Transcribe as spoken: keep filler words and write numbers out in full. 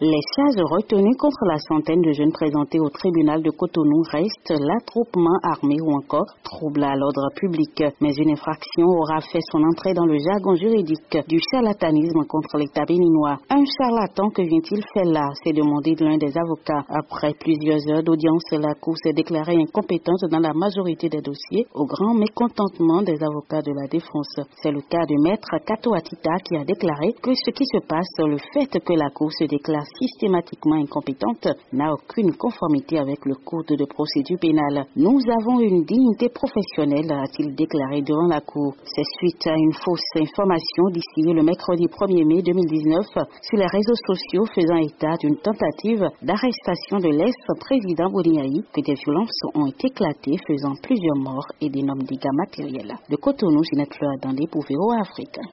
Les charges retenues contre la centaine de jeunes présentés au tribunal de Cotonou restent l'attroupement armé ou encore trouble à l'ordre public. Mais une infraction aura fait son entrée dans le jargon juridique du charlatanisme contre l'État béninois. Un charlatan, que vient-il faire là? s'est demandé l'un des avocats. Après plusieurs heures d'audience, la Cour s'est déclarée incompétente dans la majorité des dossiers, au grand mécontentement des avocats de la défense. C'est le cas de Maître Kato Atita qui a déclaré que ce qui se passe, le fait que la Cour se déclare systématiquement incompétente, n'a aucune conformité avec le code de procédure pénale. Nous avons une dignité professionnelle, a-t-il déclaré devant la Cour. C'est suite à une fausse information distillée le mercredi premier mai deux mille dix-neuf sur les réseaux sociaux faisant état d'une tentative d'arrestation de l'ex-président Boniaï que des violences ont éclaté, faisant plusieurs morts et d'énormes dégâts matériels. De Cotonou, Ginette Fleur Dandé pour V O A Afrique.